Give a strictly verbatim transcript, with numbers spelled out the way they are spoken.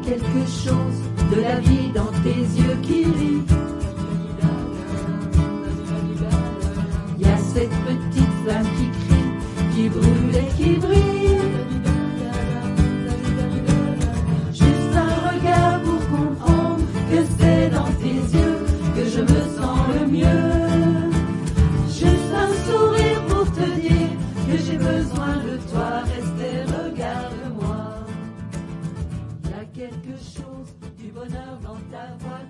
quelque chose de la vie dans tes yeux qui rit. Il y a cette petite flamme qui crie, qui brûle et qui brille. Juste un regard pour comprendre que c'est dans tes yeux que je me sens le mieux. Juste un sourire pour te dire que j'ai besoin de toi. Restez, regarde-moi. Il y a quelque chose du bonheur dans ta voix.